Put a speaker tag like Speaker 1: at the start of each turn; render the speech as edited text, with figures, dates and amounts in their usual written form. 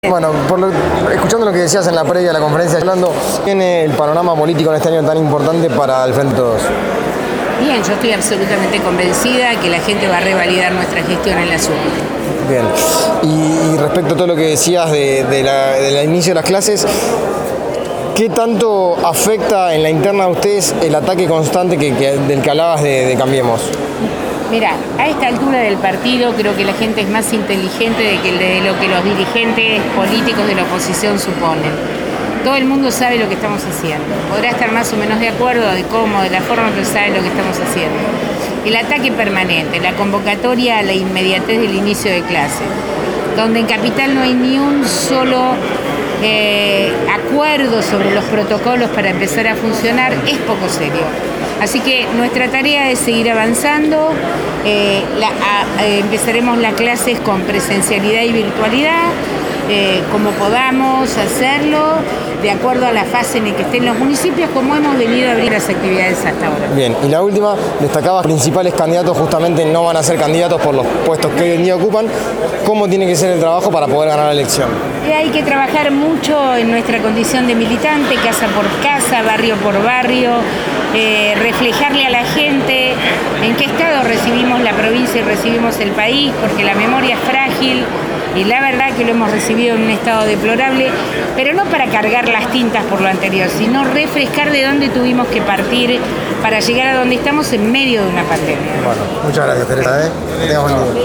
Speaker 1: Bueno, escuchando lo que decías en la previa de la conferencia, hablando, ¿tiene el panorama político en este año tan importante para el Frente de Todos?
Speaker 2: Bien, yo estoy absolutamente convencida que la gente va a revalidar nuestra gestión en la urnas.
Speaker 1: Bien, y respecto a todo lo que decías del inicio de las clases, ¿qué tanto afecta en la interna de ustedes el ataque constante del que hablabas de Cambiemos?
Speaker 2: Mira, a esta altura del partido creo que la gente es más inteligente de lo que los dirigentes políticos de la oposición suponen. Todo el mundo sabe lo que estamos haciendo. Podrá estar más o menos de acuerdo de cómo, de la forma, pero sabe lo que estamos haciendo. El ataque permanente, la convocatoria a la inmediatez del inicio de clase, donde en Capital no hay ni un solo acuerdo sobre los protocolos para empezar a funcionar, es poco serio. Así que nuestra tarea es seguir avanzando, empezaremos las clases con presencialidad y virtualidad, como podamos hacerlo, de acuerdo a la fase en la que estén los municipios, como hemos venido a abrir las actividades hasta ahora.
Speaker 1: Bien, y la última, destacabas principales candidatos justamente no van a ser candidatos por los puestos que hoy en día ocupan. ¿Cómo tiene que ser el trabajo para poder ganar la elección?
Speaker 2: Hay que trabajar mucho en nuestra condición de militante, casa por casa, barrio por barrio, reflejarle a la gente en qué estado recibimos la provincia y recibimos el país, porque la memoria es frágil y la verdad que lo hemos recibido en un estado deplorable, pero no para cargar las tintas por lo anterior, sino refrescar de dónde tuvimos que partir para llegar a donde estamos en medio de una pandemia.
Speaker 1: Bueno, muchas gracias, Teresa. Que tengas buen día.